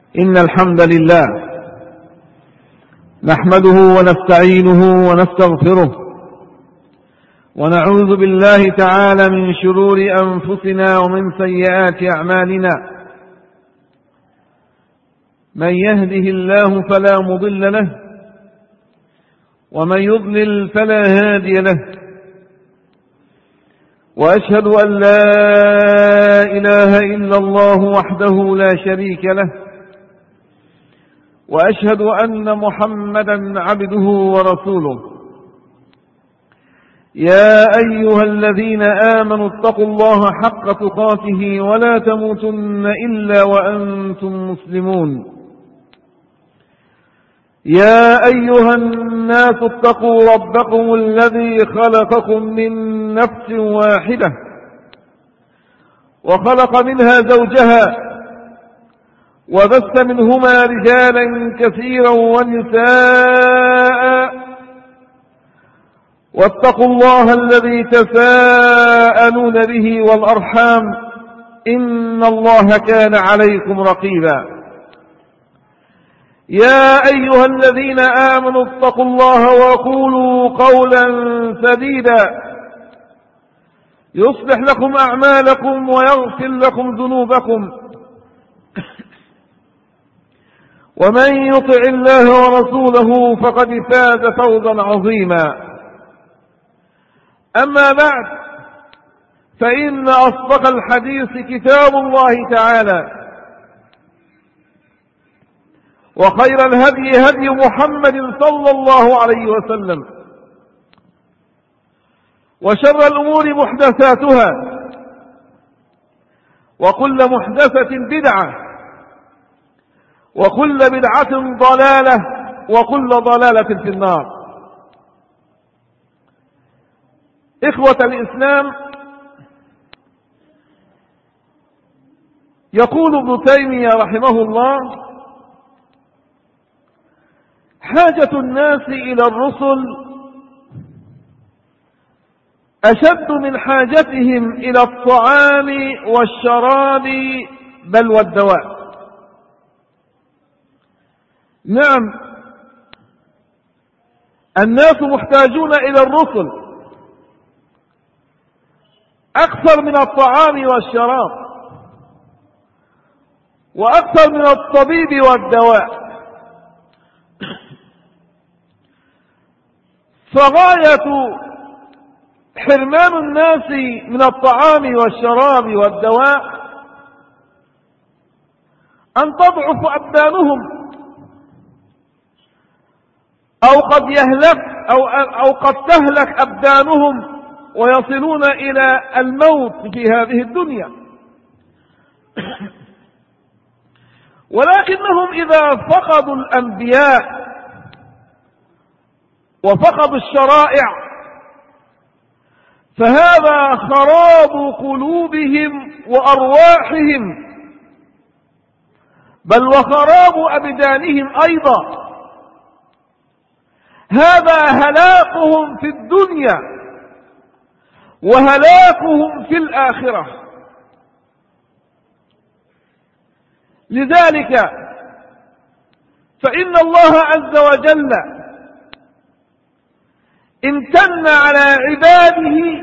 إن الحمد لله نحمده ونستعينه ونستغفره ونعوذ بالله تعالى من شرور أنفسنا ومن سيئات أعمالنا. من يهده الله فلا مضل له ومن يضلل فلا هادي له، وأشهد أن لا إله إلا الله وحده لا شريك له، وأشهد أن محمدا عبده ورسوله. يا أيها الذين آمنوا اتقوا الله حق تقاته ولا تموتن إلا وأنتم مسلمون. يا أيها الناس اتقوا ربكم الذي خلقكم من نفس واحدة وخلق منها زوجها وبث منهما رجالا كثيرا ونساء، واتقوا الله الذي تساءلون به والأرحام إن الله كان عليكم رقيبا. يا أيها الذين آمنوا اتقوا الله وقولوا قولا سديدا يصلح لكم أعمالكم ويغفر لكم ذنوبكم، ومن يطع الله ورسوله فقد فاز فوزا عظيما. أما بعد، فإن أصدق الحديث كتاب الله تعالى، وخير الهدي هدي محمد صلى الله عليه وسلم، وشر الأمور محدثاتها، وكل محدثة بدعة، وكل بدعة ضلالة، وكل ضلالة في النار. إخوة الإسلام، يقول ابن تيمية رحمه الله: حاجة الناس إلى الرسل أشد من حاجتهم إلى الطعام والشراب بل والدواء. نعم، الناس محتاجون إلى الرسل أكثر من الطعام والشراب، وأكثر من الطبيب والدواء. فغاية حرمان الناس من الطعام والشراب والدواء أن تضعف أبدانهم، أو قد تهلك أبدانهم ويصلون إلى الموت في هذه الدنيا. ولكنهم إذا فقدوا الأنبياء وفقدوا الشرائع فهذا خراب قلوبهم وأرواحهم، بل وخراب أبدانهم أيضا. هذا هلاكهم في الدنيا وهلاكهم في الآخرة. لذلك فإن الله عز وجل امتن على عباده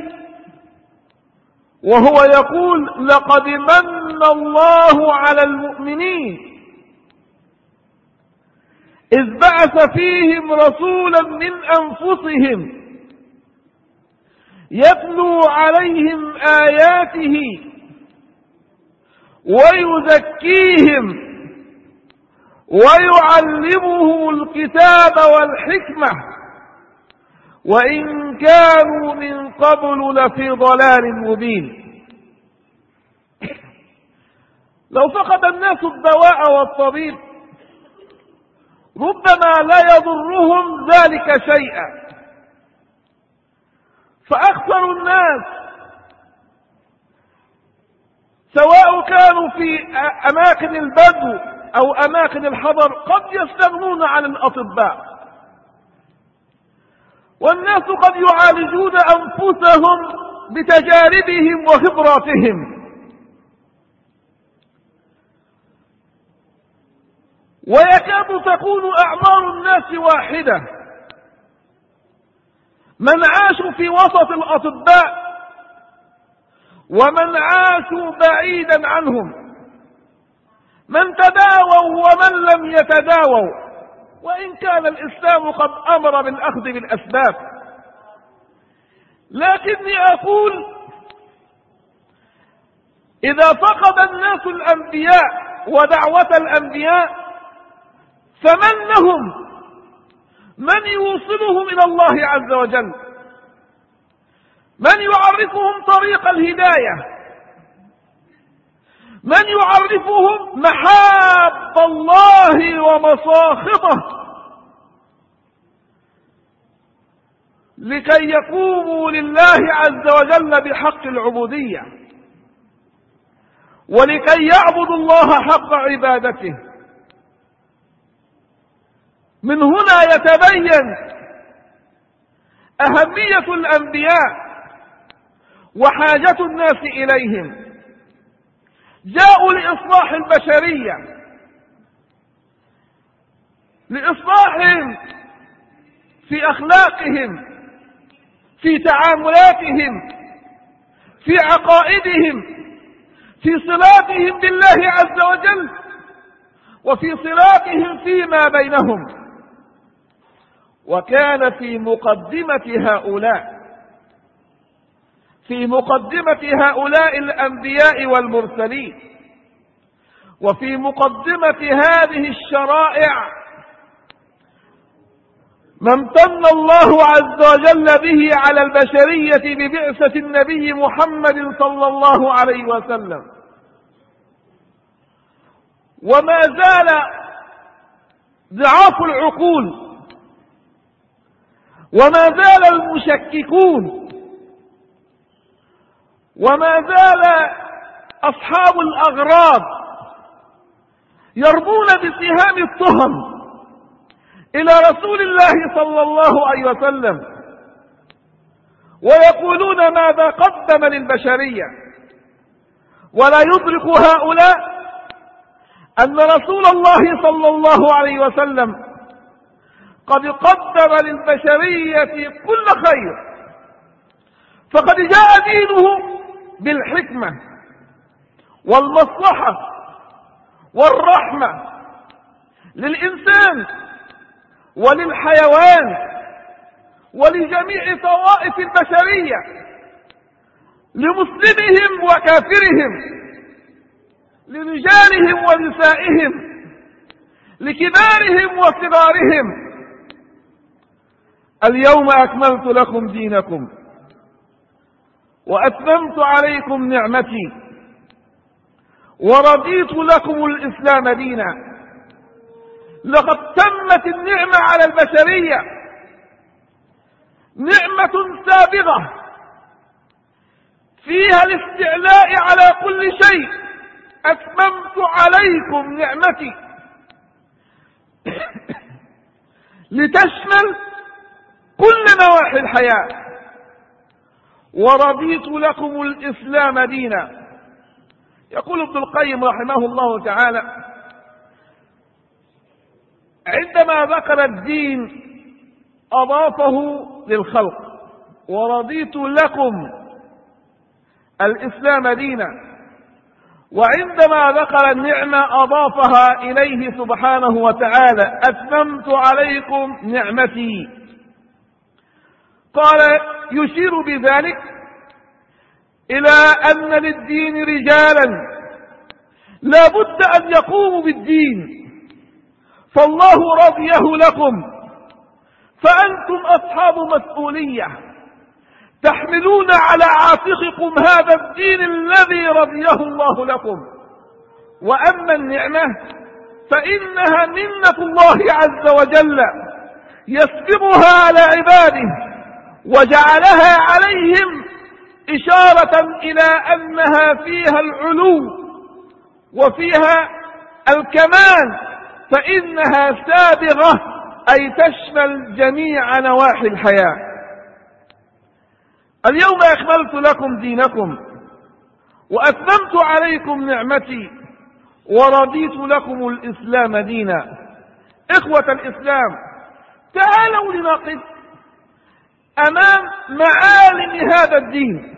وهو يقول: لقد من الله على المؤمنين إذ بعث فيهم رسولا من أنفسهم يتلو عليهم آياته ويزكيهم ويعلمهم الكتاب والحكمة وإن كانوا من قبل لفي ضلال مبين. لو فقد الناس الدواء والطبيب ربما لا يضرهم ذلك شيئا، فأكثر الناس سواء كانوا في أماكن البدو أو أماكن الحضر قد يستغنون عن الأطباء، والناس قد يعالجون أنفسهم بتجاربهم وخبراتهم. ويكاد تكون أعمار الناس واحدة، من عاشوا في وسط الأطباء ومن عاشوا بعيدا عنهم، من تداووا ومن لم يتداووا، وإن كان الإسلام قد أمر بالأخذ بالأسباب. لكني أقول إذا فقد الناس الأنبياء ودعوة الأنبياء فمن لهم؟ من يوصلهم إلى الله عز وجل؟ من يعرفهم طريق الهداية؟ من يعرفهم محاب الله ومساخطه لكي يقوموا لله عز وجل بحق العبودية ولكي يعبدوا الله حق عبادته؟ من هنا يتبين أهمية الأنبياء وحاجة الناس إليهم. جاءوا لإصلاح البشرية، لإصلاحهم في أخلاقهم، في تعاملاتهم، في عقائدهم، في صلاتهم بالله عز وجل، وفي صلاتهم فيما بينهم. وكان في مقدمة هؤلاء الأنبياء والمرسلين، وفي مقدمة هذه الشرائع ما امتن الله عز وجل به على البشرية ببعثة النبي محمد صلى الله عليه وسلم. وما زال ضعاف العقول، وما زال المشككون، وما زال أصحاب الأغراض يرمون بسهام التهم إلى رسول الله صلى الله عليه وسلم، ويقولون ماذا قدم للبشرية. ولا يدرك هؤلاء أن رسول الله صلى الله عليه وسلم قد قدم للبشرية كل خير، فقد جاء دينه بالحكمة والمصلحة والرحمة للإنسان وللحيوان ولجميع طوائف البشرية، لمسلمهم وكافرهم، لرجالهم ونسائهم، لكبارهم وصغارهم. اليوم أكملت لكم دينكم وأتممت عليكم نعمتي ورضيت لكم الإسلام دينا. لقد تمت النعمة على البشرية، نعمة سابغة فيها الاستعلاء على كل شيء. أتممت عليكم نعمتي لتشمل كل نواحي الحياة، ورضيت لكم الإسلام دينا. يقول ابن القيم رحمه الله تعالى عندما ذكر الدين أضافه للخلق، ورضيت لكم الإسلام دينا، وعندما ذكر النعمة أضافها إليه سبحانه وتعالى: أتممت عليكم نعمتي. قال يشير بذلك إلى أن للدين رجالا لا بد أن يقوموا بالدين، فالله رضيه لكم، فأنتم أصحاب مسؤولية تحملون على عاتقكم هذا الدين الذي رضيه الله لكم. وأما النعمة فإنها منة الله عز وجل يسبغها على عباده، وجعلها عليهم إشارة إلى أنها فيها العلو وفيها الكمال، فإنها سابغة أي تشمل جميع نواحي الحياة. اليوم أكملت لكم دينكم وأتممت عليكم نعمتي ورضيت لكم الإسلام دينا. إخوة الإسلام، تعالوا لنقف أمام معالم هذا الدين،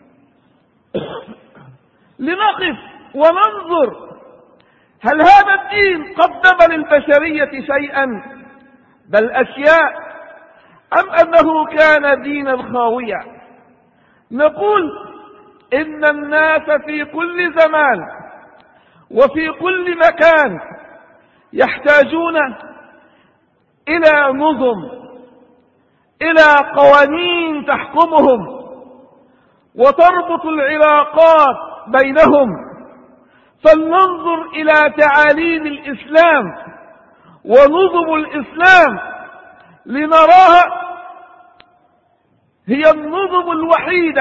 لنقف وننظر هل هذا الدين قدم للبشرية شيئا بل أشياء، أم أنه كان دينا خاويا. نقول إن الناس في كل زمان وفي كل مكان يحتاجون إلى نظم، إلى قوانين تحكمهم وتربط العلاقات بينهم. فلننظر إلى تعاليم الإسلام ونظم الإسلام لنراها هي النظم الوحيدة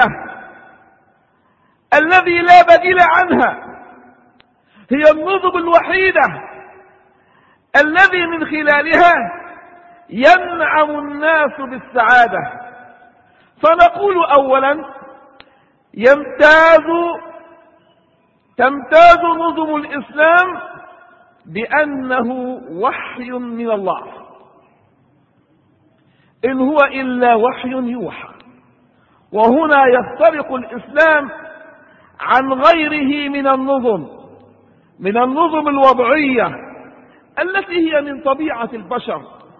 الذي لا بديل عنها، هي النظم الوحيدة الذي من خلالها ينعم الناس بالسعادة. فنقول أولا تمتاز نظم الإسلام بأنه وحي من الله، إن هو إلا وحي يوحى. وهنا يفترق الإسلام عن غيره من النظم الوضعية التي هي من طبيعة البشر.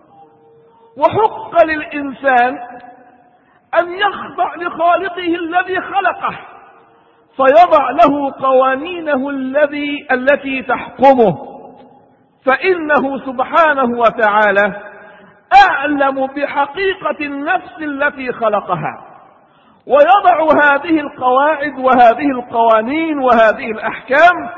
وحق للإنسان أن يخضع لخالقه الذي خلقه فيضع له قوانينه التي تحكمه، فإنه سبحانه وتعالى أعلم بحقيقة النفس التي خلقها، ويضع هذه القواعد وهذه القوانين وهذه الأحكام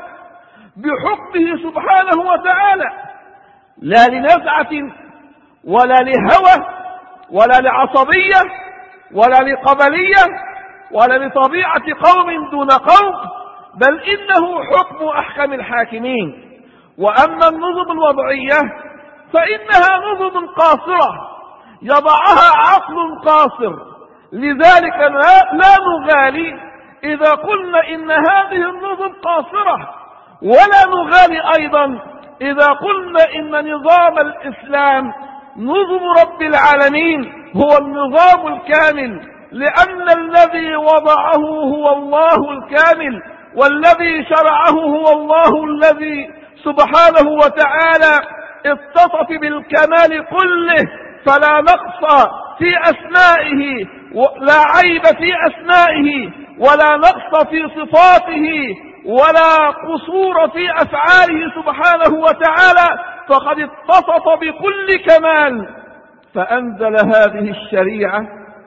بحكمه سبحانه وتعالى، لا لنزعة ولا لهوى ولا لعصبية ولا لقبلية ولا لطبيعة قوم دون قوم، بل إنه حكم أحكم الحاكمين. وأما النظم الوضعية فإنها نظم قاصرة يضعها عقل قاصر، لذلك لا نغالي إذا قلنا إن هذه النظم قاصرة، ولا نغالي أيضا إذا قلنا إن نظام الإسلام نظم رب العالمين هو النظام الكامل، لأن الذي وضعه هو الله الكامل، والذي شرعه هو الله الذي سبحانه وتعالى اتصف بالكمال كله، فلا نقص في أسمائه، لا عيب في أسمائه، ولا نقص في صفاته، ولا قصور في أفعاله سبحانه وتعالى، فقد اتصف بكل كمال. فأنزل هذه الشريعة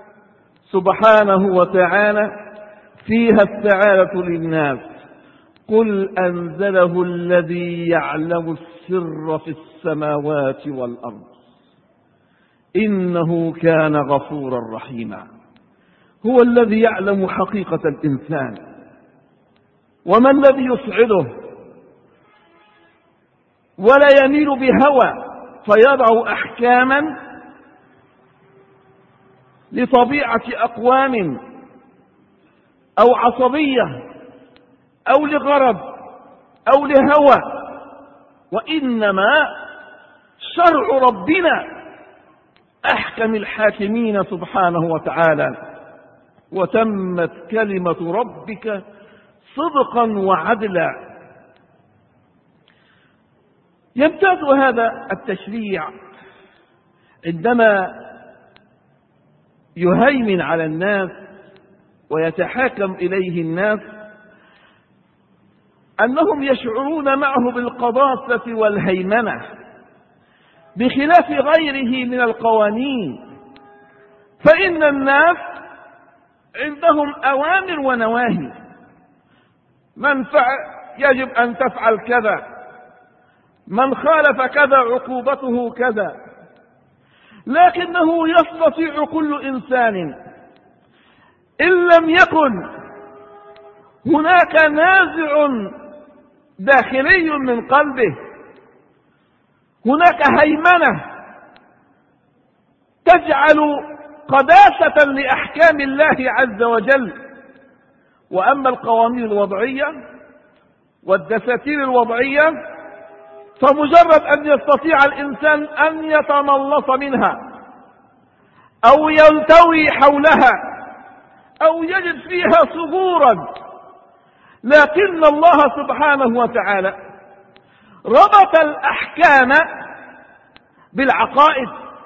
سبحانه وتعالى فيها السعادة للناس. قل أنزله الذي يعلم السر في السماوات والأرض إنه كان غفورا رحيما. هو الذي يعلم حقيقة الإنسان، وما الذي يسعده، ولا يميل بهوى فيضع أحكاما لطبيعة أقوام أو عصبية أو لغرض أو لهوى، وإنما شرع ربنا أحكم الحاكمين سبحانه وتعالى. وتمت كلمة ربك صدقا وعدلا. يمتاز هذا التشريع عندما يهيمن على الناس ويتحاكم إليه الناس أنهم يشعرون معه بالقداسة والهيمنة بخلاف غيره من القوانين. فإن الناس عندهم أوامر ونواهي، من فعل يجب أن تفعل كذا، من خالف كذا عقوبته كذا. لكنه يستطيع كل إنسان إن لم يكن هناك نازع داخلي من قلبه، هناك هيمنة تجعل قداسة لأحكام الله عز وجل. وأما القوانين الوضعية والدساتير الوضعية، فمجرد أن يستطيع الإنسان أن يتملص منها أو يلتوي حولها أو يجد فيها صبورا، لكن الله سبحانه وتعالى ربط الأحكام بالعقائد،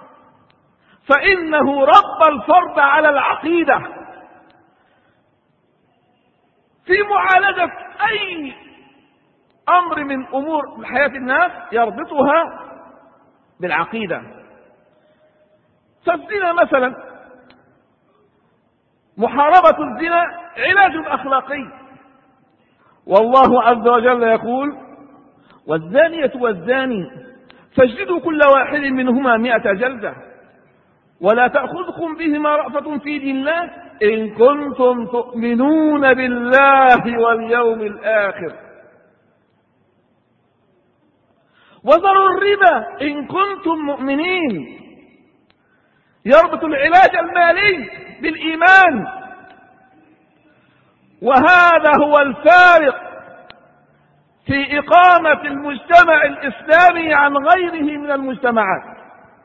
فإنه رب الفرد على العقيدة في معالجة أي أمر من أمور حياة الناس يربطها بالعقيدة. فالزنا مثلا، محاربة الزنا علاج أخلاقي، والله عز وجل يقول: والزانية والزاني فاجلدوا كل واحد منهما 100 جلدة ولا تأخذكم بهما رأفة في دين الله إن كنتم تؤمنون بالله واليوم الآخر وذروا الربا إن كنتم مؤمنين. يربط العلاج المالي بالإيمان، وهذا هو الفارق في إقامة المجتمع الإسلامي عن غيره من المجتمعات،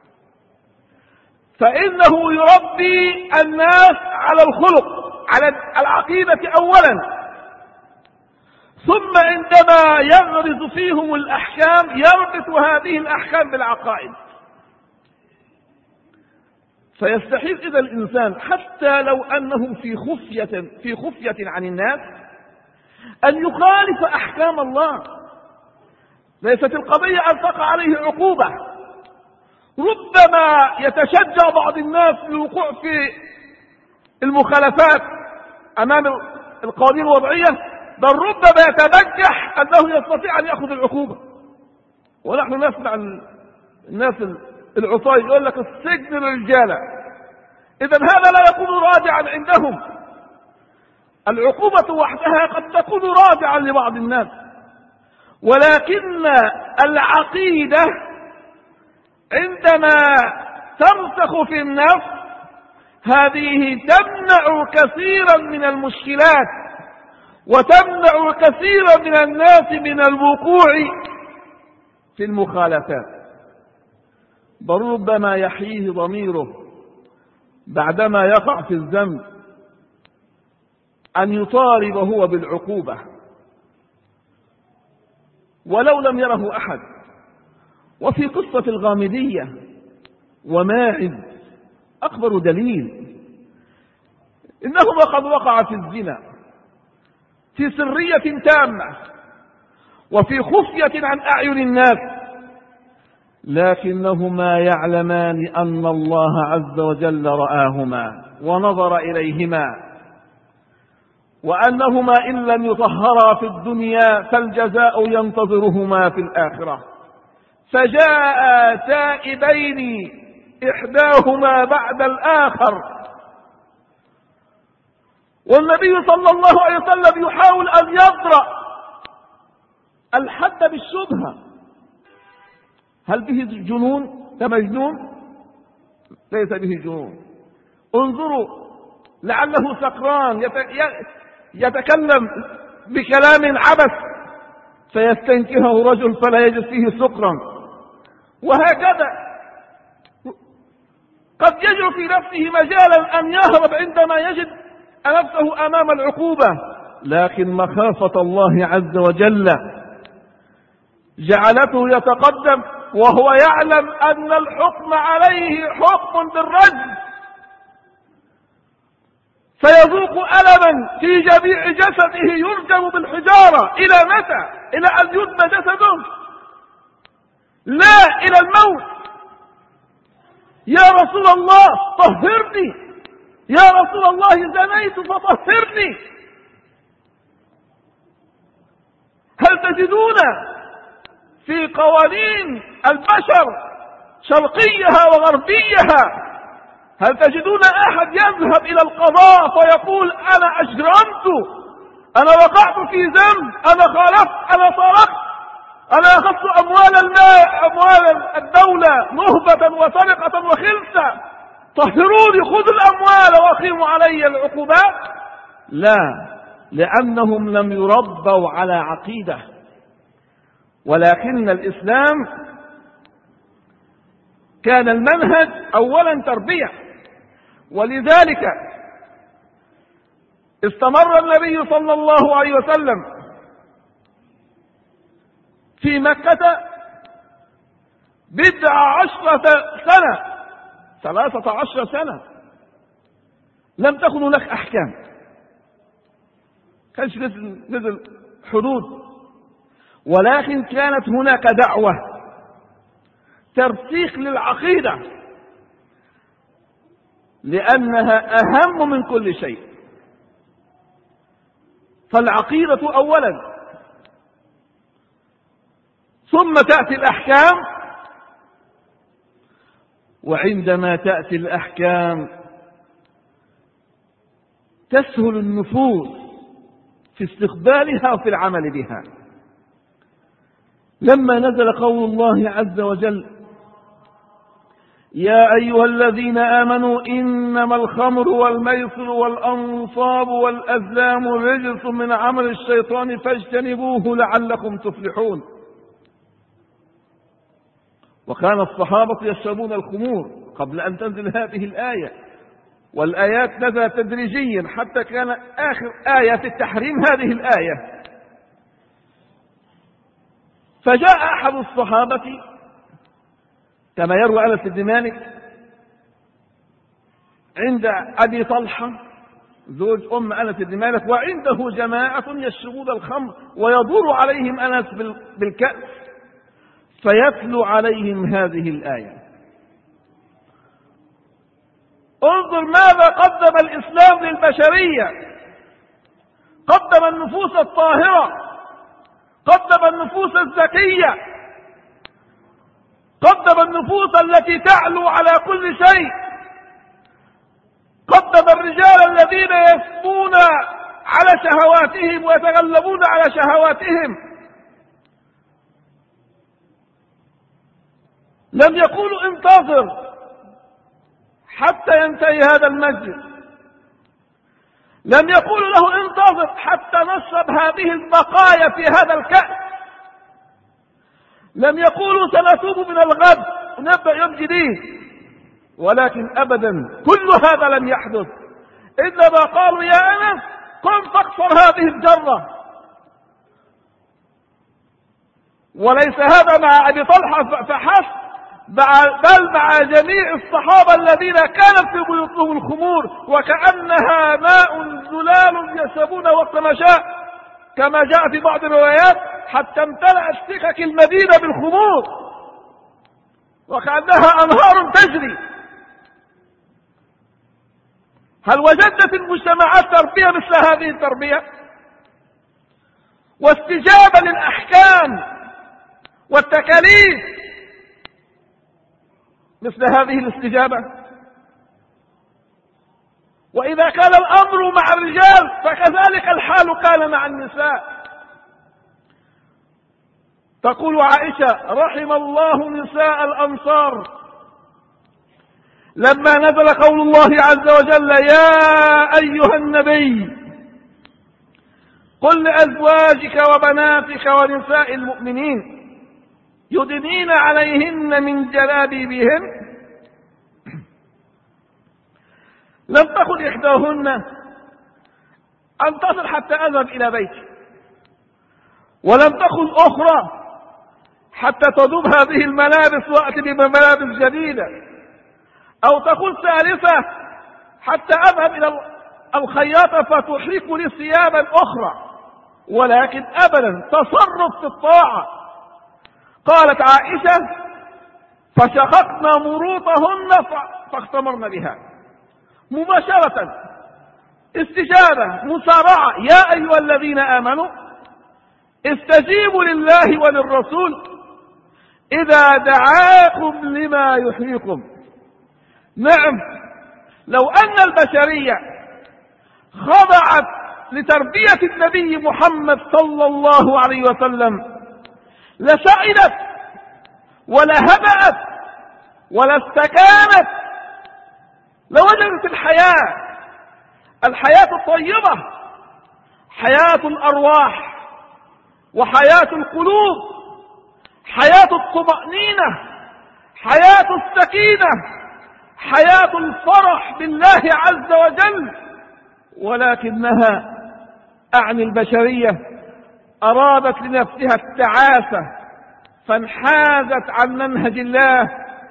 فإنه يربي الناس على الخلق، على العقيدة أولا، ثم عندما يغرز فيهم الأحكام يربط هذه الأحكام بالعقائد. فيستحيل إذا الإنسان حتى لو أنه في خفية عن الناس أن يخالف أحكام الله. ليست القضية أن تقع عليه عقوبة، ربما يتشجع بعض الناس للوقوع في المخالفات أمام القوانين الوضعية، بل ربما يتبجح أنه يستطيع أن يأخذ العقوبة. ونحن نسمع الناس العصاة يقول لك السجن للرجالة، إذا هذا لا يكون راجعا عندهم. العقوبة وحدها قد تكون راجعا لبعض الناس، ولكن العقيدة عندما ترسخ في النفس هذه تمنع كثيرا من المشكلات وتمنع كثيرا من الناس من الوقوع في المخالفات. بل ربما يحييه ضميره بعدما يقع في الذنب أن يطالب هو بالعقوبة ولو لم يره أحد. وفي قصة الغامدية وماعز أكبر دليل إنهما قد وقعا في الزنا في سرية تامة وفي خفية عن أعين الناس، لكنهما يعلمان أن الله عز وجل رآهما ونظر إليهما، وأنهما إن لم يطهرا في الدنيا فالجزاء ينتظرهما في الآخرة. فجاء تائبين إحداهما بعد الآخر، والنبي صلى الله عليه وسلم يحاول أن يضرأ الحد بالشبهة. هل به جنون؟ كمجنون؟ ليس به جنون. انظروا، لعله سكران يتكلم بكلام عبث فيستنكهه رجل فلا يجد فيه سكرا، وهكذا قد يجد في نفسه مجالا أن يهرب عندما يجد نفسه أمام العقوبة، لكن مخافة الله عز وجل جعلته يتقدم وهو يعلم أن الحكم عليه حكم بالرجم، فيذوق ألما في جميع جسده يرجم بالحجارة. إلى متى؟ إلى أن يدمى جسده؟ لا، إلى الموت. يا رسول الله طهرني، يا رسول الله زنيت فطهرني. هل تجدون في قوانين البشر شرقيها وغربيها، هل تجدون أحد يذهب إلى القضاء فيقول أنا أجرمت، أنا وقعت في ذنب، أنا خالفت، أنا سرقت، أنا أخذت أموال الدولة نهبة وسرقة وخلسة، طهروني، خذوا الأموال وأقيموا علي العقوبات؟ لا، لأنهم لم يربوا على عقيدة. ولكن الإسلام كان المنهج أولا تربية، ولذلك استمر النبي صلى الله عليه وسلم في مكة 12 سنة، 13 سنة لم تكن هناك أحكام، كانش نزل حدود، ولكن كانت هناك دعوة ترسيخ للعقيدة، لأنها أهم من كل شيء. فالعقيدة أولا، ثم تأتي الأحكام، وعندما تأتي الأحكام تسهل النفوس في استقبالها وفي العمل بها. لما نزل قول الله عز وجل: يا أيها الذين آمنوا إنما الخمر والميسر والأنصاب والأزلام رجس من عمل الشيطان فاجتنبوه لعلكم تفلحون. وكان الصحابة يشربون الخمور قبل أن تنزل هذه الآية، والآيات نزلت تدريجيا حتى كان آخر آية في التحريم هذه الآية. فجاء أحد الصحابة كما يروى أنس بن مالك عند أبي طلحة زوج أم أنس بن مالك، وعنده جماعة يشربون الخمر ويدور عليهم أنس بالكأس فيتلو عليهم هذه الآية. انظر ماذا قدم الإسلام للبشرية، قدم النفوس الطاهرة، قدم النفوس الزكية، قدم النفوس التي تعلو على كل شيء، قدم الرجال الذين يسمون على شهواتهم ويتغلبون على شهواتهم. لم يقولوا انتظر حتى ينتهي هذا المجلس، لم يقولوا له انتظر حتى نشرب هذه البقايا في هذا الكأس، لم يقولوا سنتوب من الغد ونبدأ يوم جديد، ولكن أبدا كل هذا لم يحدث، إنما قالوا يا أنس قم فاكسر هذه الجرة. وليس هذا مع أبي طلحة فحسب، بل مع جميع الصحابة الذين كانت في بيوتهم الخمور وكأنها ماء زلال يشربون وقت ما شاء، كما جاء في بعض الروايات حتى امتلأت سكك المدينة بالخمور وكأنها أنهار تجري. هل وجدت في المجتمعات تربية مثل هذه التربية واستجابة للأحكام والتكاليف مثل هذه الاستجابة؟ وإذا كان الأمر مع الرجال فكذلك الحال كان مع النساء. تقول عائشة رحم الله نساء الأنصار لما نزل قول الله عز وجل يا أيها النبي قل لأزواجك وبناتك ونساء المؤمنين يدنين عليهن من جلابيبهن، لم تقل إحداهن أنتصر حتى أذهب إلى بيتي، ولم تقل أخرى حتى تذوب هذه الملابس وأتي بملابس جديدة، أو تقول ثالثة حتى أذهب إلى الخياطة فتحرك لي ثيابا أخرى، ولكن أبدا تصرف في الطاعة. قالت عائشة فشققنا مروطهن فاختمرن بها، مباشرة استجابة مسارعة. يا أيها الذين آمنوا استجيبوا لله وللرسول إذا دعاكم لما يحييكم. نعم، لو أن البشرية خضعت لتربية النبي محمد صلى الله عليه وسلم لسعدت ولهبأت ولاستكانت، لوجدت الحياة الطيبة، حياة الأرواح وحياة القلوب حياة الطمأنينة، حياة السكينة، حياة الفرح بالله عز وجل. ولكنها أعني البشرية أرادت لنفسها التعاسة فانحازت عن منهج الله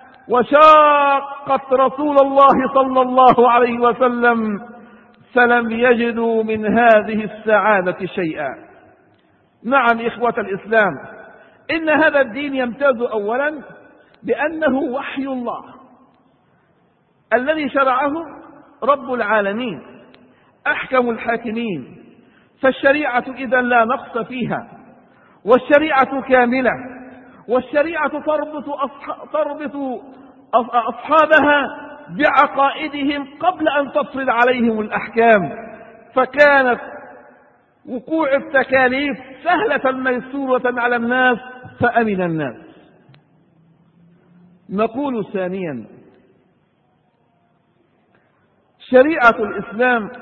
وشاقت رسول الله صلى الله عليه وسلم، فلم يجدوا من هذه السعادة شيئا. نعم إخوة الإسلام، إن هذا الدين يمتاز أولا بأنه وحي الله الذي شرعه رب العالمين أحكم الحاكمين، فالشريعة إذا لا نقص فيها، والشريعة كاملة، والشريعة تربط أصحابها بعقائدهم قبل أن تفرض عليهم الأحكام، فكانت وقوع التكاليف سهلة ميسورة على الناس فأمن الناس. نقول ثانيا: شريعة الإسلام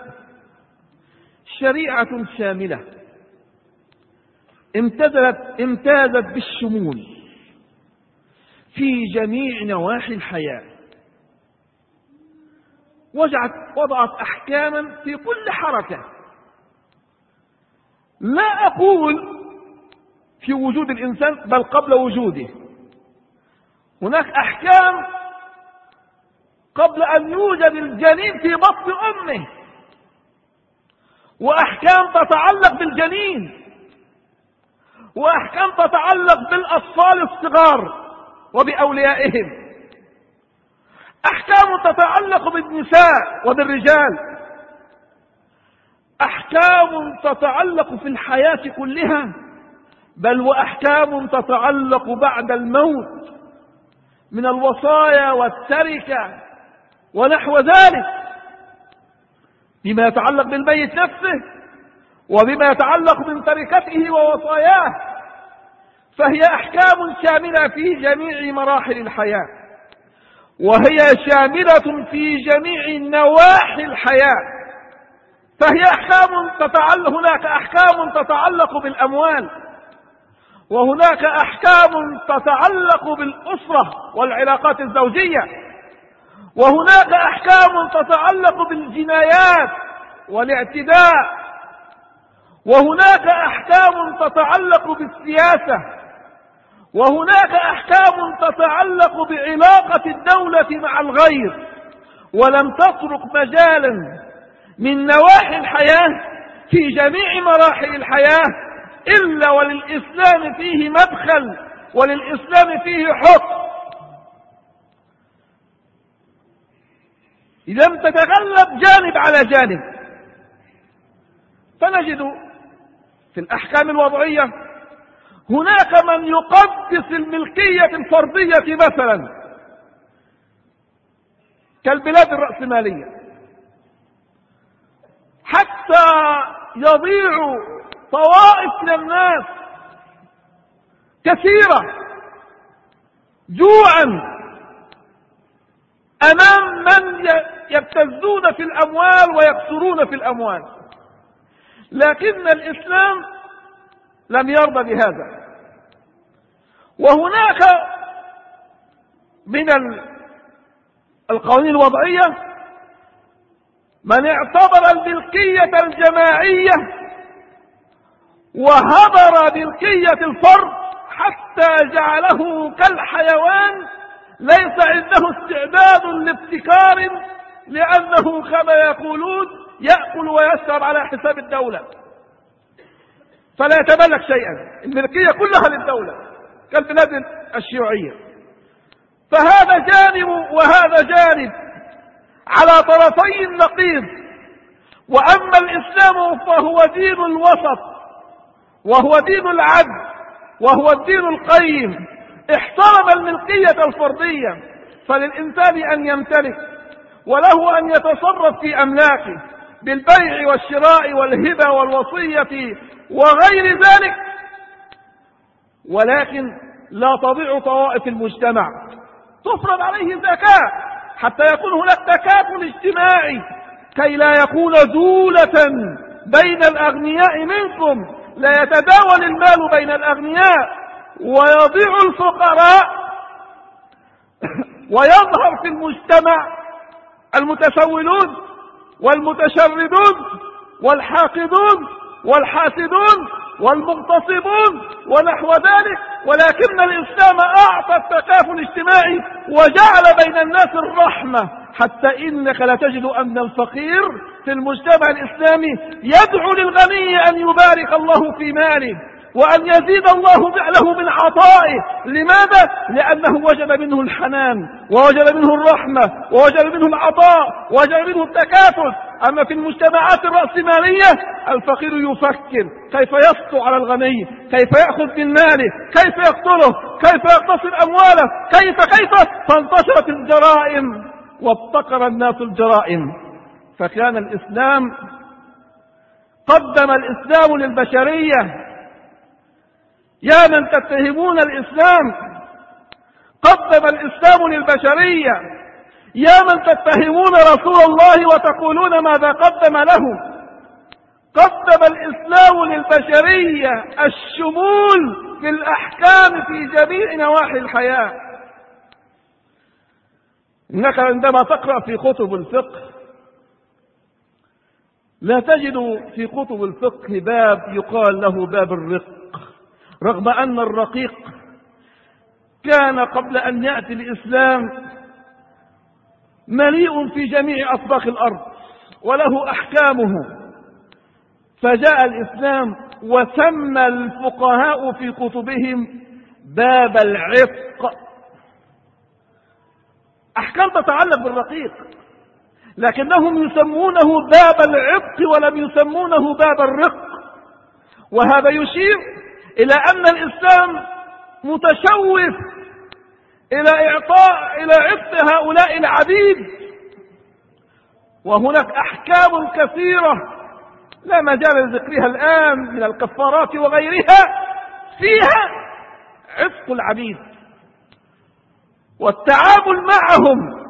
شريعة شاملة امتازت بالشمول في جميع نواحي الحياة، وضعت أحكاما في كل حركة. لا أقول في وجود الإنسان بل قبل وجوده، هناك أحكام قبل أن يوجد الجنين في بطن أمه، وأحكام تتعلق بالجنين، وأحكام تتعلق بالأطفال الصغار وبأوليائهم، أحكام تتعلق بالنساء وبالرجال، أحكام تتعلق في الحياة كلها، بل وأحكام تتعلق بعد الموت من الوصايا والتركة ونحو ذلك، بما يتعلق بالميت نفسه وبما يتعلق من تركته ووصاياه، فهي أحكام شاملة في جميع مراحل الحياة، وهي شاملة في جميع نواحي الحياة. فهي هناك أحكام تتعلق بالأموال، وهناك أحكام تتعلق بالأسرة والعلاقات الزوجية، وهناك أحكام تتعلق بالجنايات والاعتداء، وهناك أحكام تتعلق بالسياسة، وهناك أحكام تتعلق بعلاقة الدولة مع الغير. ولم تترك مجالا من نواحي الحياة في جميع مراحل الحياة إلا وللإسلام فيه مدخل، وللإسلام فيه حكم. لم تتغلب جانب على جانب، فنجد في الأحكام الوضعية هناك من يقدس الملكية الفردية مثلا كالبلاد الرأسمالية، حتى يضيع طوائف من الناس كثيرة جوعا أمام من يبتزون في الأموال ويكسرون في الأموال. لكن الإسلام لم يرضى بهذا. وهناك من القوانين الوضعية من اعتبر الملكية الجماعية وهدر ملكية الفرد حتى جعله كالحيوان ليس عنده استعداد لابتكار، لأنه كما يقولون يأكل ويشرب على حساب الدولة، فلا يتملك شيئا، الملكية كلها للدولة كالبلاد الشيوعية. فهذا جانب وهذا جانب على طرفي النقيض. وأما الإسلام فهو دين الوسط، وهو دين العدل، وهو الدين القيم، احترم الملكية الفردية، فللإنسان أن يمتلك وله أن يتصرف في أملاكه بالبيع والشراء والهبة والوصية وغير ذلك، ولكن لا تضيع طوائف المجتمع، تفرض عليه زكاة حتى يكون هناك تكافل اجتماعي كي لا يكون دولة بين الأغنياء منكم، لا يتداول المال بين الأغنياء ويضيع الفقراء، ويظهر في المجتمع المتسولون والمتشردون والحاقدون والحاسدون والمغتصبون ونحو ذلك. ولكن الإسلام أعطى التكافل الاجتماعي وجعل بين الناس الرحمة، حتى إنك لا تجد أن الفقير في المجتمع الإسلامي يدعو للغني أن يبارك الله في ماله وأن يزيد الله له من عطائه. لماذا؟ لأنه وجد منه الحنان ووجد منه الرحمة ووجد منه العطاء ووجد منه التكافل. أما في المجتمعات الرأسمالية الفقير يفكر كيف يسطو على الغني، كيف يأخذ من ماله، كيف يقتله، كيف يقتصر أمواله، كيف فانتشرت الجرائم وابتكر الناس الجرائم. فكان الإسلام قدم الإسلام للبشرية. يا من تتهمون الإسلام، قدم الإسلام للبشرية. يا من تتهمون رسول الله وتقولون ماذا قدم له، قدم الإسلام للبشرية الشمول في الأحكام في جميع نواحي الحياة. إنك عندما تقرأ في كتب الفقه لا تجد في كتب الفقه باب يقال له باب الرق، رغم أن الرقيق كان قبل أن يأتي الإسلام مليء في جميع أطباق الأرض وله أحكامه. فجاء الإسلام وسمى الفقهاء في كتبهم باب العتق، أحكام تتعلق بالرقيق، لكنهم يسمونه باب العتق ولم يسمونه باب الرق. وهذا يشير إلى أن الإسلام متشوف إلى عتق هؤلاء العبيد. وهناك أحكام كثيرة لا مجال لذكرها الآن من الكفارات وغيرها فيها عتق العبيد والتعامل معهم.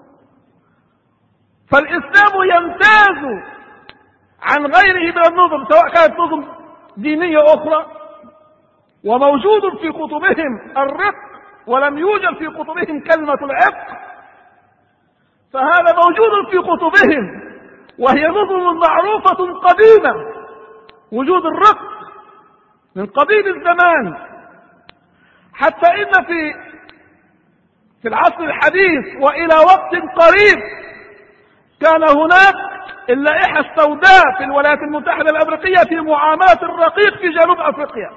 فالإسلام يمتاز عن غيره من النظم، سواء كانت نظم دينية أخرى وموجود في كتبهم الرق ولم يوجد في كتبهم كلمة العتق، فهذا موجود في كتبهم وهي نظم معروفة قديمة، وجود الرق من قديم الزمان. حتى إن في العصر الحديث وإلى وقت قريب كان هناك اللائحة السوداء في الولايات المتحدة الأمريكية في معاملة الرقيق في جنوب أفريقيا.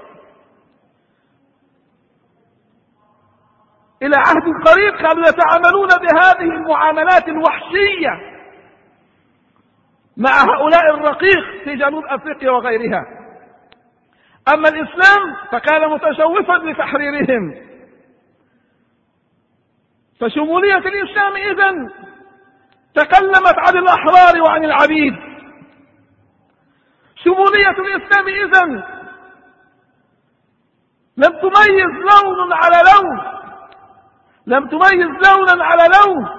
إلى عهد قريب كانوا يتعاملون بهذه المعاملات الوحشية مع هؤلاء الرقيق في جنوب أفريقيا وغيرها. أما الإسلام فكان متشوفا لتحريرهم. فشمولية الإسلام إذن تكلمت عن الأحرار وعن العبيد. شمولية الإسلام إذن لم تميز لون على لون، لم تميز لونا على لون،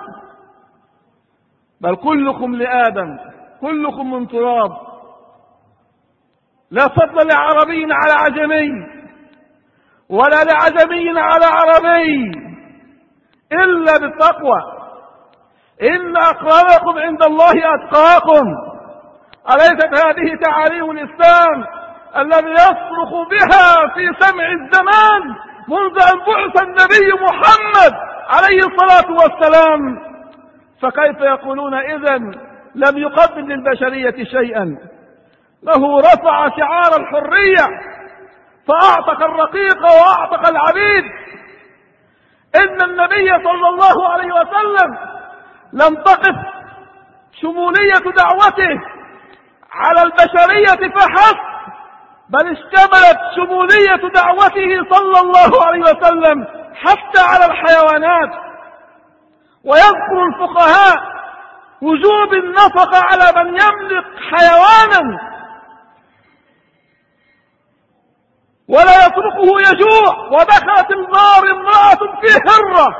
بل كلكم لآدم، كلكم من تراب، لا فضل لعربي على عجمي ولا لعجمي على عربي إلا بالتقوى، إن أكرمكم عند الله أتقاكم. أليست هذه تعاليم الإسلام الذي يصرخ بها في سمع الزمان منذ أن بعث النبي محمد عليه الصلاة والسلام؟ فكيف يقولون إذن لم يقدم للبشرية شيئا؟ له رفع شعار الحرية فأعتق الرقيق وأعتق العبيد. إن النبي صلى الله عليه وسلم لم تقف شمولية دعوته على البشرية فحسب، بل اشتملت شمولية دعوته صلى الله عليه وسلم حتى على الحيوانات. ويذكر الفقهاء وجوب النفقة على من يملك حيوانا ولا يتركه يجوع. ودخلت النار امرأة في هرة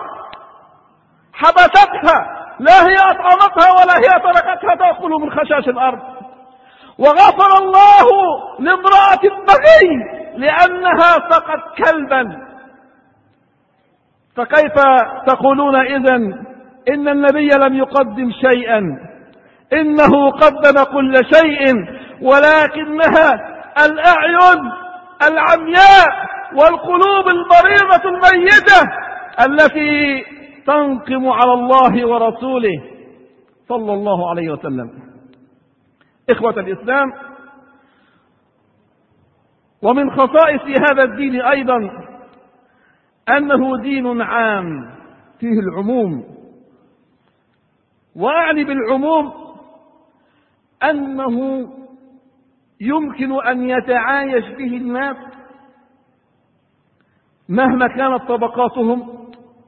حبستها، لا هي أطعمتها ولا هي تركتها تأكل من خشاش الأرض. وغفر الله لامرأة بغي لأنها سقت كلبا فكيف تقولون إذن إن النبي لم يقدم شيئا؟ إنه قدم كل شيء، ولكنها الأعين العمياء والقلوب المريضة الميتة التي تنقم على الله ورسوله صلى الله عليه وسلم. إخوة الإسلام، ومن خصائص هذا الدين أيضا أنه دين عام فيه العموم، وأعني بالعموم أنه يمكن أن يتعايش به الناس مهما كانت طبقاتهم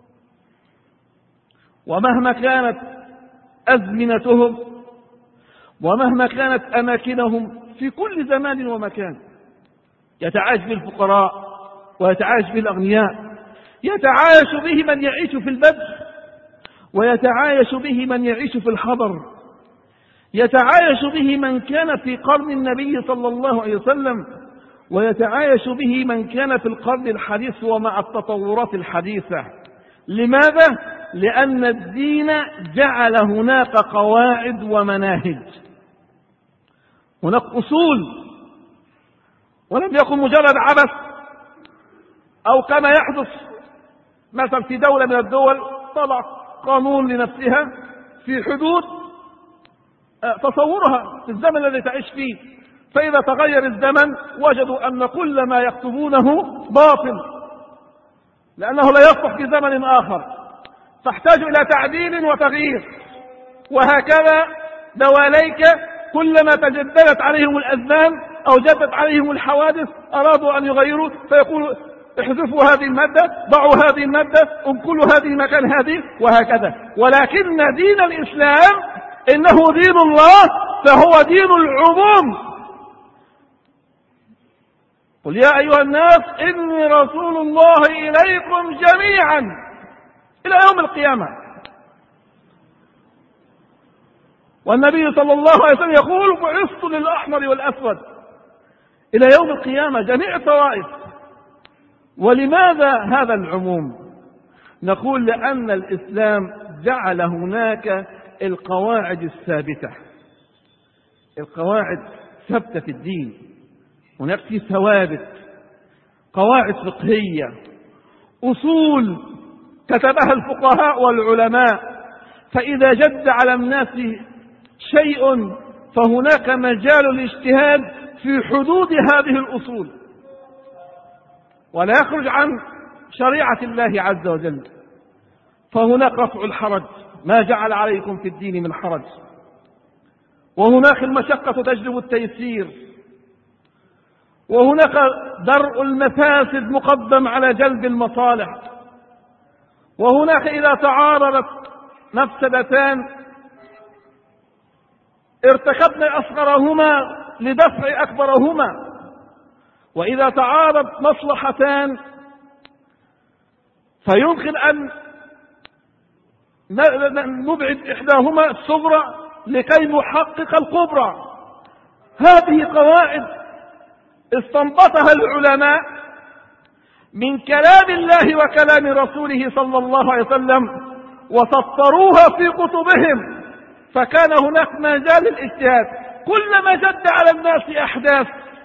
ومهما كانت أزمنتهم ومهما كانت أماكنهم في كل زمان ومكان. يتعايش به الفقراء ويتعايش به الأغنياء، يتعايش به من يعيش في البدو ويتعايش به من يعيش في الحضر، يتعايش به من كان في قرن النبي صلى الله عليه وسلم ويتعايش به من كان في القرن الحديث ومع التطورات الحديثة. لماذا؟ لأن الدين جعل هناك قواعد ومناهج، هناك أصول، ولم يكن مجرد عبث أو كما يحدث مثلا في دولة من الدول طلع قانون لنفسها في حدود تصورها في الزمن الذي تعيش فيه، فإذا تغير الزمن وجدوا أن كل ما يكتبونه باطل لأنه لا يصلح في زمن آخر، فاحتاجوا إلى تعديل وتغيير. وهكذا دواليك كلما تجددت عليهم الأزمان أو جدت عليهم الحوادث أرادوا أن يغيروا، فيقولوا احذفوا هذه المادة، ضعوا هذه المادة، انقلوا هذه مكان هذه، وهكذا. ولكن دين الإسلام إنه دين الله، فهو دين العموم. قل يا أيها الناس إني رسول الله إليكم جميعا إلى يوم القيامة. والنبي صلى الله عليه وسلم يقول بعثت للأحمر والأسود إلى يوم القيامة جميع الطوائف. ولماذا هذا العموم؟ نقول لأن الإسلام جعل هناك القواعد الثابتة، القواعد ثابتة في الدين، هناك في ثوابت، قواعد فقهية، أصول كتبها الفقهاء والعلماء، فإذا جد على الناس شيء فهناك مجال الاجتهاد في حدود هذه الأصول ولا يخرج عن شريعة الله عز وجل. فهناك رفع الحرج، ما جعل عليكم في الدين من حرج، وهناك المشقة تجلب التيسير، وهناك درء المفاسد مقدم على جلب المصالح، وهناك إذا تعارضت مفسدتان ارتكبنا أصغرهما لدفع أكبرهما، وإذا تعارضت مصلحتان فيمكن أن نبعد إحداهما الصغرى لكي نحقق الكبرى. هذه قواعد استنبطها العلماء من كلام الله وكلام رسوله صلى الله عليه وسلم وسطروها في كتبهم، فكان هناك مجال الاجتهاد. كلما جد على الناس أحداث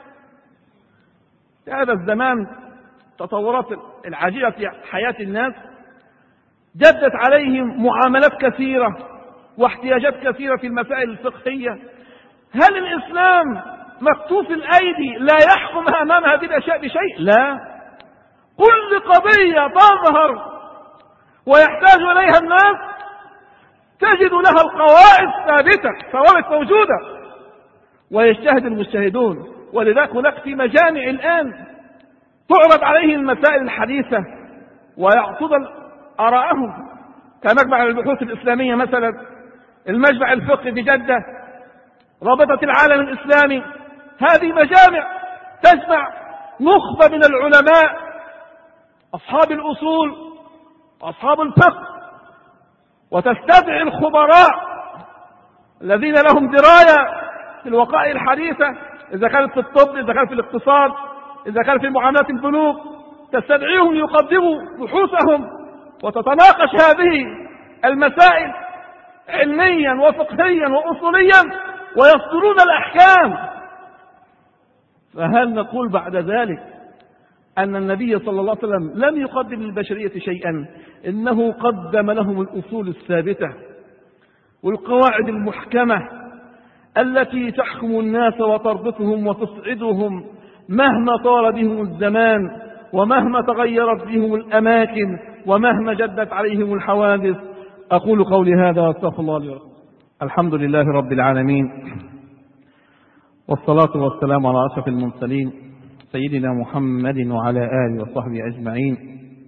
في هذا الزمان، تطورات العجيبة في حياة الناس، جدت عليهم معاملات كثيرة واحتياجات كثيرة في المسائل الفقهية. هل الإسلام مكتوف الأيدي لا يحكم أمام هذه الأشياء بشيء؟ لا، كل قضية تظهر ويحتاج إليها الناس تجد لها القواعد ثابتة، ثوابت موجودة، ويجتهد المجتهدون. ولذلك هناك في مجامع الآن تعرض عليه المسائل الحديثة ويعطون آراءهم، كمجمع البحوث الإسلامية مثلا، المجمع الفقهي بجدة، رابطة العالم الإسلامي. هذه مجامع تجمع نخبة من العلماء أصحاب الأصول أصحاب الفقه، وتستدعي الخبراء الذين لهم دراية في الوقائع الحديثة، إذا كانت في الطب، إذا كانت في الاقتصاد، إذا كانت في معاملات البنوك، تستدعيهم يقدموا بحوثهم وتتناقش هذه المسائل علميا وفقهيا وأصوليا ويصدرون الأحكام. فهل نقول بعد ذلك أن النبي صلى الله عليه وسلم لم يقدم للبشرية شيئا؟ إنه قدم لهم الأصول الثابتة والقواعد المحكمة التي تحكم الناس وتربطهم وتصعدهم مهما طال بهم الزمان ومهما تغيرت بهم الأماكن ومهما جدت عليهم الحوادث. أقول قولي هذا واستغفر الله لي ولكم. الحمد لله رب العالمين، والصلاة والسلام على أشرف المرسلين سيدنا محمد وعلى آله وصحبه أجمعين،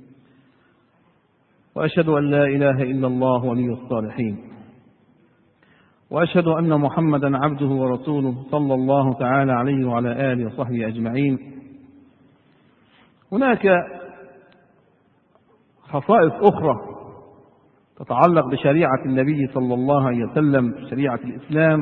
وأشهد أن لا إله إلا الله ولي الصالحين، وأشهد أن محمدا عبده ورسوله صلى الله تعالى عليه وعلى آله وصحبه أجمعين. هناك خصائص أخرى تتعلق بشريعة النبي صلى الله عليه وسلم، شريعة الإسلام،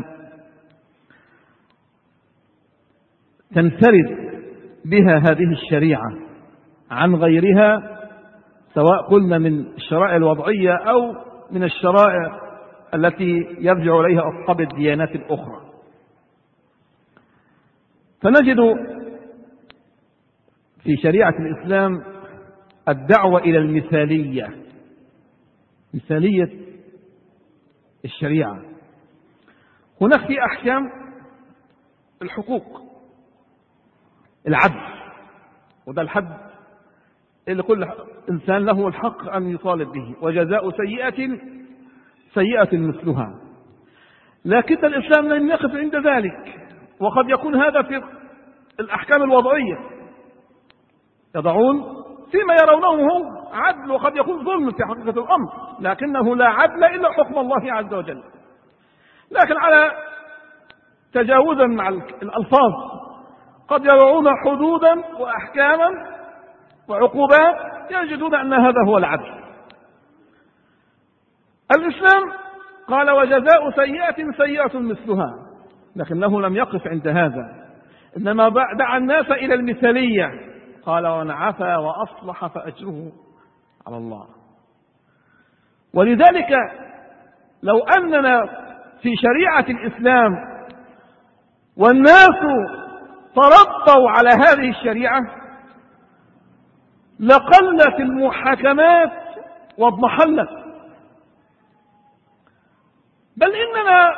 تنفرد بها هذه الشريعة عن غيرها، سواء قلنا من الشرائع الوضعية أو من الشرائع التي يرجع إليها أصحاب الديانات الأخرى. فنجد في شريعة الإسلام الدعوة إلى المثالية، مثالية الشريعة. هناك في أحكام الحقوق، العدل، وده الحد اللي كل إنسان له الحق أن يطالب به، وجزاء سيئة سيئة مثلها. لكن الإسلام لم يقف عند ذلك، وقد يكون هذا في الأحكام الوضعية، يضعون فيما يرونه عدل وقد يكون ظلم في حقيقة الأمر، لكنه لا عدل إلا حكم الله عز وجل. لكن على تجاوزا مع الألفاظ قد يضعون حدودا وأحكاما وعقوبات يجدون أن هذا هو العدل. الإسلام قال وجزاء سيئة سيئة مثلها، لكنه لم يقف عند هذا، إنما دعا الناس إلى المثالية، قال ومن عفا وأصلح فأجره على الله. ولذلك لو أننا في شريعة الإسلام والناس تربوا على هذه الشريعة لقلت المحاكمات واضمحلت، بل إننا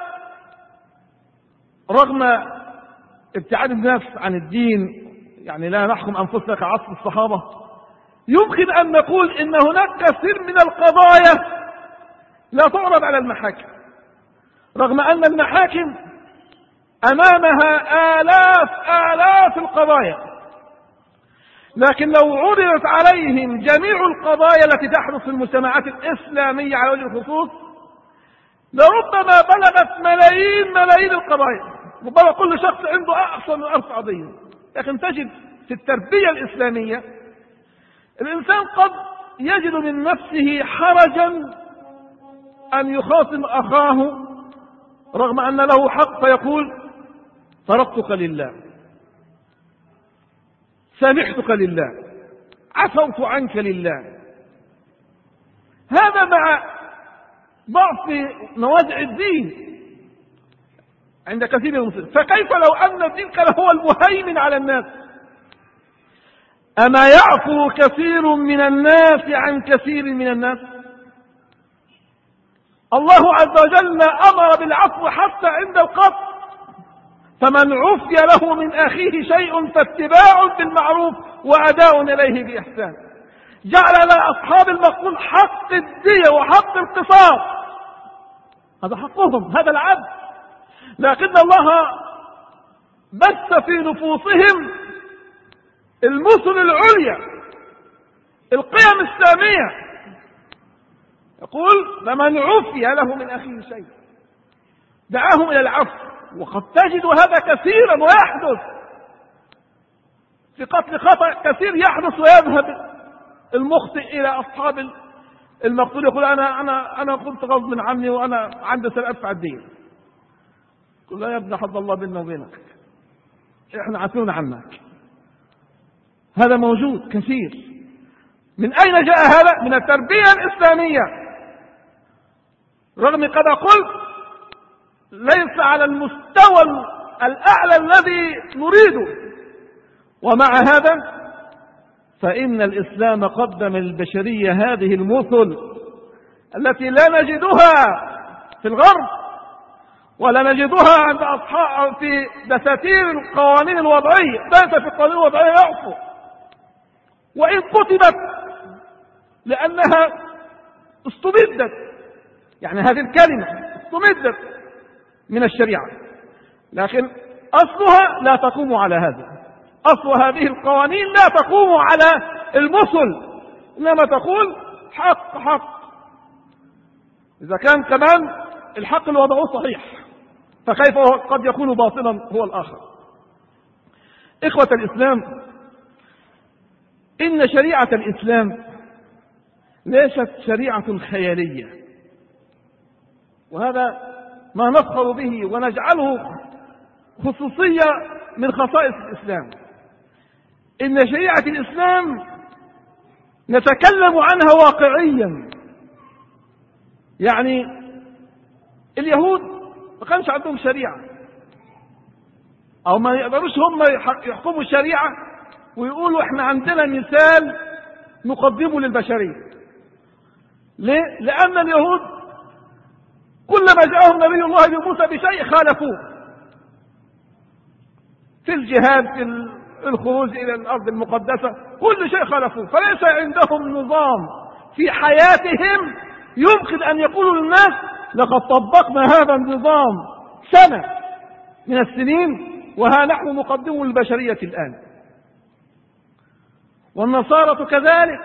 رغم ابتعاد الناس عن الدين، يعني لا نحكم أنفسنا كعصر الصحابة، يمكن أن نقول إن هناك كثير من القضايا لا تعرض على المحاكم، رغم أن المحاكم أمامها آلاف القضايا، لكن لو عرضت عليهم جميع القضايا التي تحدث في المجتمعات الإسلامية على وجه الخصوص لربما بلغت ملايين القضايا، ربما كل شخص عنده أكثر من 1000 قضية. لكن تجد في التربية الإسلامية الإنسان قد يجد من نفسه حرجا أن يخاصم أخاه رغم أن له حق، فيقول تركتك لله، سامحتك لله، عفوت عنك لله. هذا مع ضعف نوازع الدين عند كثير من المسلمين. فكيف لو أن الدين كان هو المهيمن على الناس؟ أما يعفو كثير من الناس عن كثير من الناس؟ الله عز وجل أمر بالعفو حتى عند القتل، فمن عفي له من أخيه شيء فاتباع بالمعروف وأداء إليه بإحسان. جعل لأصحاب المقتول حق الدية وحق القصاص، هذا حقهم، هذا العدل. لكن الله بث في نفوسهم المثل العليا، القيم السامية، يقول فمن عفي له من أخيه شيء، دعاهم إلى العفو. وقد تجد هذا كثيرا ويحدث في قتل خطأ كثير يحدث، ويذهب المخطئ إلى أصحاب المقتول يقول أنا كنت غصب عني وأنا عندي سنة أدفع الدين. يقول لا يا ابن حظ الله بيننا وبينك، احنا عافون عنك. هذا موجود كثير. من أين جاء هذا؟ من التربية الإسلامية، رغم قد قلت ليس على المستوى الأعلى الذي نريده. ومع هذا فإن الإسلام قدم للبشرية هذه المثل التي لا نجدها في الغرب ولا نجدها عند أصحاب في دساتير القوانين الوضعية. ليس في القوانين الوضعية يعفو، وإن كتبت لأنها استمدت، يعني هذه الكلمة استمدت من الشريعة، لكن أصلها لا تقوم على هذا. أصل هذه القوانين لا تقوم على المثل، إنما تقول حق حق. إذا كان كمان الحق اللي وضعوه صحيح، فكيف قد يكون باطلا هو الآخر؟ إخوة الإسلام، إن شريعة الإسلام ليست شريعة خيالية، وهذا ما نفخر به ونجعله خصوصية من خصائص الإسلام. إن شريعة الإسلام نتكلم عنها واقعيا. يعني اليهود ما كانش عندهم شريعة، أو ما يقدروش هم يحكموا الشريعة ويقولوا احنا عندنا مثال نقدمه للبشرية. ليه؟ لأن اليهود كلما جاءهم نبي الله بموسى بشيء خالفوه، في الجهاد، في الخروج إلى الأرض المقدسة، كل شيء خالفوه. فليس عندهم نظام في حياتهم يمكن أن يقولوا للناس لقد طبقنا هذا النظام سنة من السنين وها نحن نقدمه للبشرية الآن. والنصارى كذلك،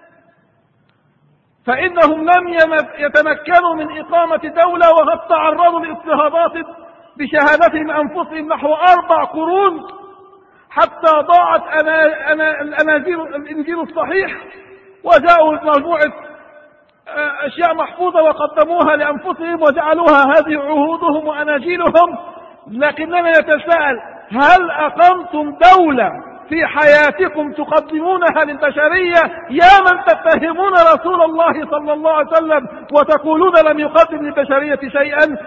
فإنهم لم يتمكنوا من إقامة دولة وقد تعرضوا لاضطهادات بشهادتهم أنفسهم نحو 4 قرون، حتى ضاعت الإنجيل الصحيح، وجاءوا بمجموعة أشياء محفوظة وقدموها لأنفسهم وجعلوها هذه عهودهم وأناجيلهم. لكننا نتساءل: هل أقمتم دولة في حياتكم تقدمونها للبشرية يا من تتهمون رسول الله صلى الله عليه وسلم وتقولون لم يقدم للبشرية شيئا؟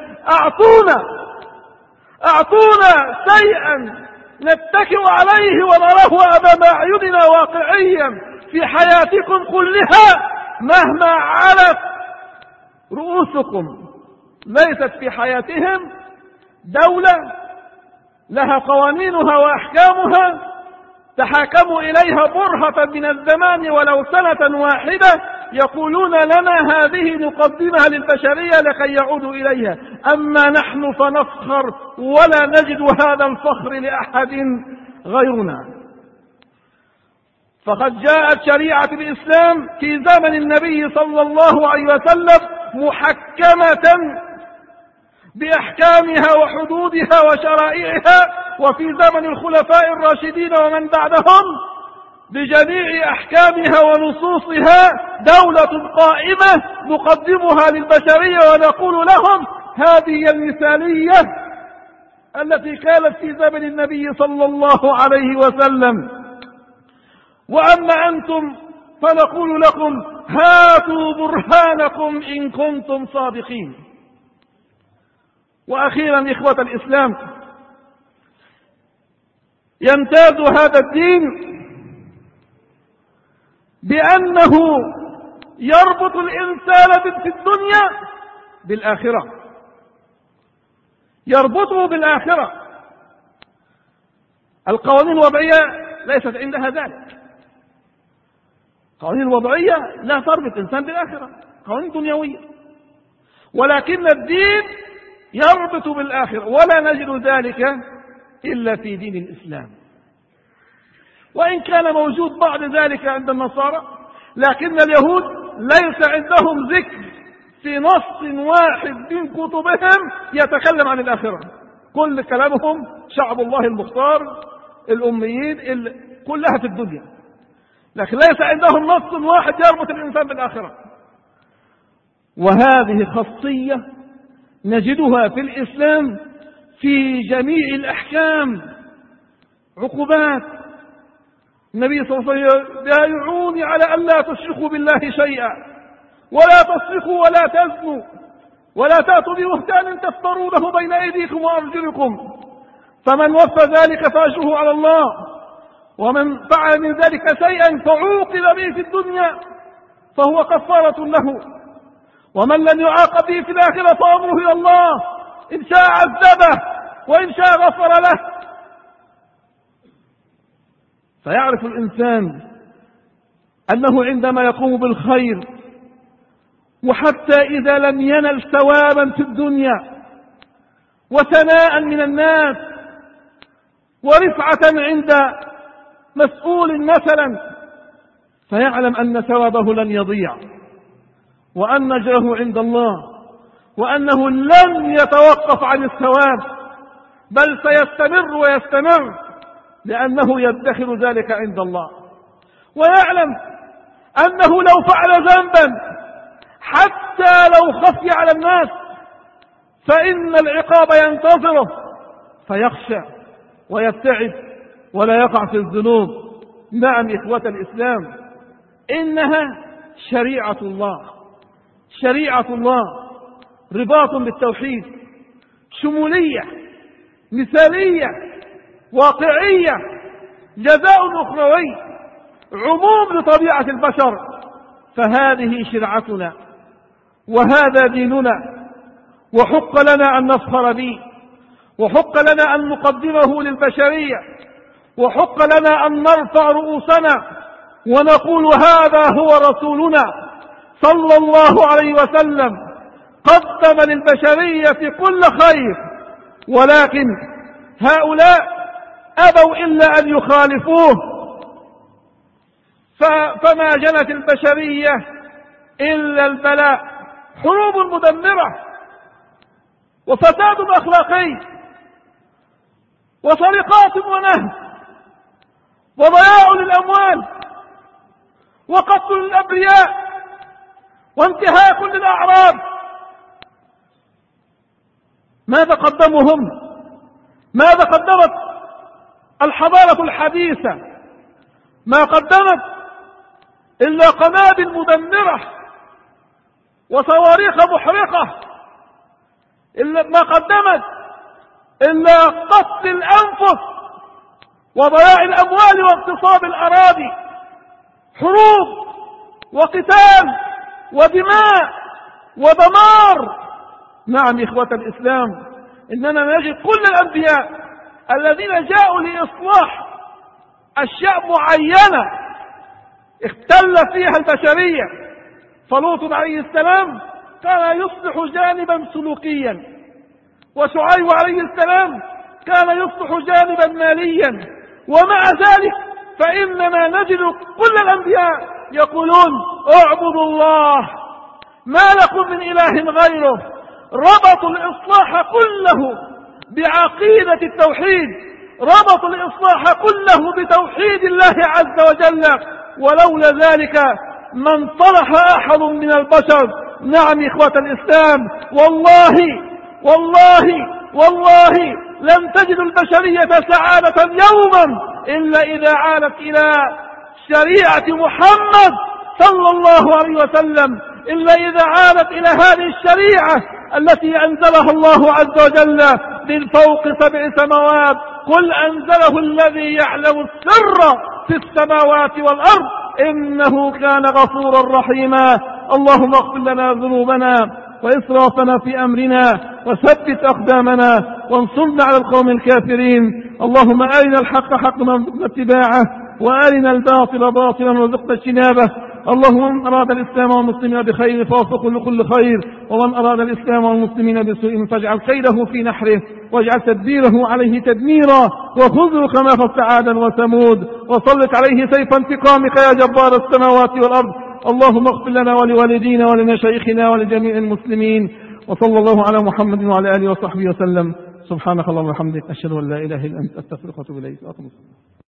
أعطونا شيئا نتكئ عليه ونراه أمام أعيننا واقعيا في حياتكم كلها، مهما علت رؤوسكم. ليست في حياتهم دولة لها قوانينها وأحكامها تحاكموا إليها برهة من الزمان ولو سنة واحدة، يقولون لنا هذه نقدمها للبشرية لكي يعودوا إليها. أما نحن فنفخر ولا نجد هذا الفخر لأحد غيرنا. فقد جاءت شريعة الإسلام في زمن النبي صلى الله عليه وسلم محكمة بأحكامها وحدودها وشرائعها، وفي زمن الخلفاء الراشدين ومن بعدهم بجميع أحكامها ونصوصها دولة قائمة نقدمها للبشرية ونقول لهم هذه المثالية التي كانت في زمن النبي صلى الله عليه وسلم. وأما أنتم فنقول لكم هاتوا برهانكم إن كنتم صادقين. وأخيرا إخوة الإسلام، يمتاز هذا الدين بأنه يربط الإنسان في الدنيا بالآخرة، يربطه بالآخرة. القوانين الوضعية ليست عندها ذلك. القوانين الوضعية لا تربط الإنسان بالآخرة، قوانين دنيوية. ولكن الدين يربط بالآخرة، ولا نجد ذلك إلا في دين الإسلام. وإن كان موجود بعض ذلك عند النصارى، لكن اليهود ليس عندهم ذكر في نص واحد من كتبهم يتكلم عن الآخرة. كل كلامهم شعب الله المختار، الأميين، كلها في الدنيا، لكن ليس عندهم نص واحد يربط الإنسان بالآخرة. وهذه خاصية نجدها في الإسلام في جميع الأحكام. عقوبات النبي صلى الله عليه وسلم: بايعوني وأوصوني على أن لا تشركوا بالله شيئا ولا تسرقوا ولا تزنوا ولا تأتوا ببهتان تفترونه بين أيديكم وأرجلكم، فمن وفى ذلك فأجره على الله، ومن فعل من ذلك شيئا فعوقب به في الدنيا فهو كفارة له، ومن لم يعاقب به في الآخرة فأمره إلى الله، إن شاء عذبه وإن شاء غفر له. فيعرف الإنسان أنه عندما يقوم بالخير وحتى إذا لم ينل ثوابا في الدنيا وثناء من الناس ورفعة عند مسؤول مثلا، فيعلم أن ثوابه لن يضيع وأن أجره عند الله، وأنه لن يتوقف عن الثواب بل سيستمر ويستمر لأنه يدخر ذلك عند الله. ويعلم أنه لو فعل ذنبا حتى لو خفي على الناس فإن العقاب ينتظره، فيخشى ويبتعد ولا يقع في الذنوب. نعم إخوة الإسلام، إنها شريعة الله، شريعة الله رباط بالتوحيد، شمولية مثالية واقعية، جزاء أخروي، عموم لطبيعة البشر. فهذه شرعتنا وهذا ديننا، وحق لنا أن نفخر به، وحق لنا أن نقدمه للبشرية، وحق لنا أن نرفع رؤوسنا ونقول هذا هو رسولنا صلى الله عليه وسلم، قدم للبشرية كل خير، ولكن هؤلاء أبوا إلا أن يخالفوه، فما جنت البشرية إلا البلاء، حروب مدمرة وفساد أخلاقي وسرقات ونهب وضياع للأموال وقتل الأبرياء وانتهاك للأعراض. ماذا قدموا هم؟ ماذا قدمت الحضارة الحديثة؟ ما قدمت إلا قنابل مدمرة وصواريخ محرقة، ما قدمت إلا قتل الأنفس وضياع الأموال واغتصاب الأراضي، حروب وقتال ودماء ودمار. نعم إخوة الإسلام، إننا نجد كل الأنبياء الذين جاءوا لإصلاح أشياء معينة اختل فيها البشرية. فلوط عليه السلام كان يصلح جانبا سلوكيا، وشعيب عليه السلام كان يصلح جانبا ماليا، ومع ذلك فإننا نجد كل الأنبياء يقولون اعبدوا الله ما لكم من إله غيره. ربطوا الإصلاح كله بعقيدة التوحيد، ربطوا الإصلاح كله بتوحيد الله عز وجل، ولولا ذلك ما انصلح أحد من البشر. نعم إخوة الإسلام، والله والله والله لن تجد البشرية سعادة يوما إلا إذا عادت إلى شريعة محمد صلى الله عليه وسلم، إلا إذا عادت إلى هذه الشريعة التي أنزلها الله عز وجل من فوق 7 سماوات. قل أنزله الذي يعلم السر في السماوات والأرض إنه كان غفورا رحيما. اللهم اغفر لنا ذنوبنا وإسرافنا في أمرنا وثبت أقدامنا وانصرنا على القوم الكافرين. اللهم أرنا الحق حقا وارزقنا اتباعه، وأرنا الباطل باطلا وارزقنا اجتنابه. اللهم من أراد الإسلام والمسلمين بخير فوفقه لكل خير، ومن أراد الإسلام والمسلمين بسوء فاجعل كيده في نحره واجعل تدبيره عليه تدميرا، وخذه كما فصل عادا وثمود، وسلط عليه سيف انتقامك يا جبار السماوات والأرض. اللهم اغفر لنا ولوالدينا ولمشايخنا ولجميع المسلمين، وصلى الله على محمد وعلى آله وصحبه وسلم. سبحانك اللهم وبحمدك، أشهد أن لا إله إلا أنت، أستغفرك وأتوب إليك.